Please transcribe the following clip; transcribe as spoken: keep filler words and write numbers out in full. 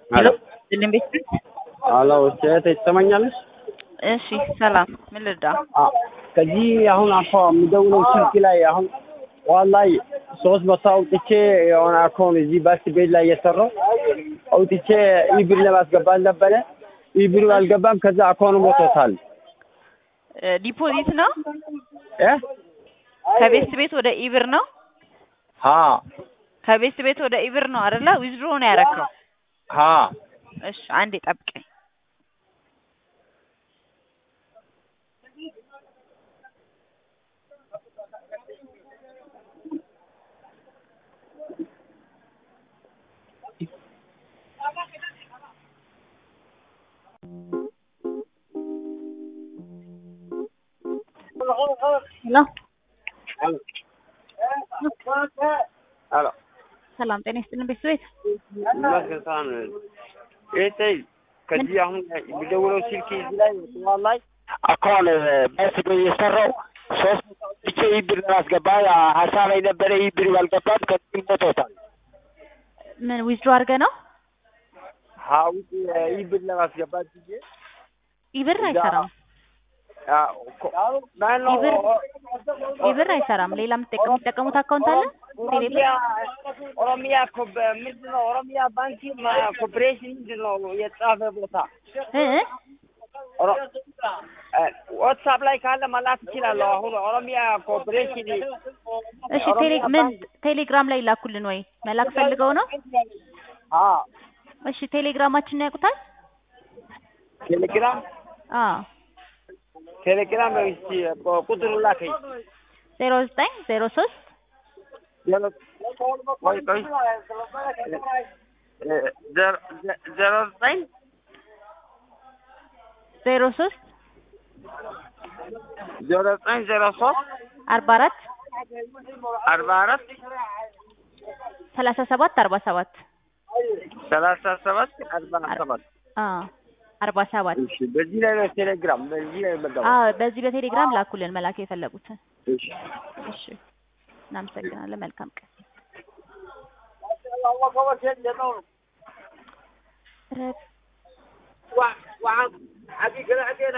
ሄሎ ድልም ቤት አሎ ሴት ይሰማኛልሽ? እሺ ሰላም ምን ልርዳ? ከዚህ አሁን አፎ ምደውለው ስልክ ላይ አሁን ዋላይ ሶስት መቶ አውጥቼ የሆነ አካውንት እዚህ ባስ ቤት ላይ የሰራው አውጥቼ ኢብር ለማስገባት ነበረ። ኢብሩ አልገባም። ከዛ አካውንት ሞቶታል። ዲፖዚት ነው እ ከቤት ቤት ወደ ኢብር ነው? ሀ ከቤት ቤት ወደ ኢብር ነው አይደለ? ዊዝድሮ ነው ያረከው? ሀ እሺ አንዴ ጠብቀኝ። ሄሎ አሎ ሰላም ጤና ይስጥልን ቤተሰቤት ለከታን እቴ ከዚህ አሁን ቢደውለው ስልክ እዚህ ላይ ዋላይ አካውንት ባስ ቤት የሰራው ሶስት ብቻ ኢብር ለማስገባ ሀሳብ ላይ ነበረ። ኢብር ያልገባም ከዚህ ሞቶታል። ምን ዊዝድሮ አድርገህ ነው? ሀው ኢብር ለማስገባት ጊዜ ኢብር አይሰራም። ኢብር ኢብር አይሰራም። ሌላ የምትጠቀሙት አካውንት አለ? ኦሮሚያ ኦሮሚያ ኮብ ምንድን ነው? ኦሮሚያ ባንክ ኮርፖሬሽን ምንድን ነው የጻፈ ቦታ እ ዋትስአፕ ላይ ካለ መላክ እችላለሁ። አሁን ኦሮሚያ ኮርፖሬሽን እሺ ቴሌ ምን ቴሌግራም ላይ ላኩልን ወይ መላክ ፈልገው ነው? አዎ እሺ ቴሌግራማችንን ያውቁታል? ቴሌግራም አዎ ቴሌግራም እስቲ ቁጥሩ ላከኝ። ዜሮ ዘጠኝ ዜሮ ሶስት ቆይ ቆይ ዜሮ ዘጠኝ ዜሮ ሶስት ዜሮ ዘጠኝ ዜሮ ሶስት አርባ አራት አርባ አራት ሰላሳ ሰባት አርባ ሰባት ሰላሳ ሰባት አርባ ሰባት አዎ አርባ ሰባት እሺ በዚህ ላይ ነው ቴሌግራም በዚህ ላይ መጣው። አዎ በዚህ በቴሌግራም ላኩልን መላክ የፈለጉት። እሺ እሺ እናመሰግናለን። መልካም ቀን። ረ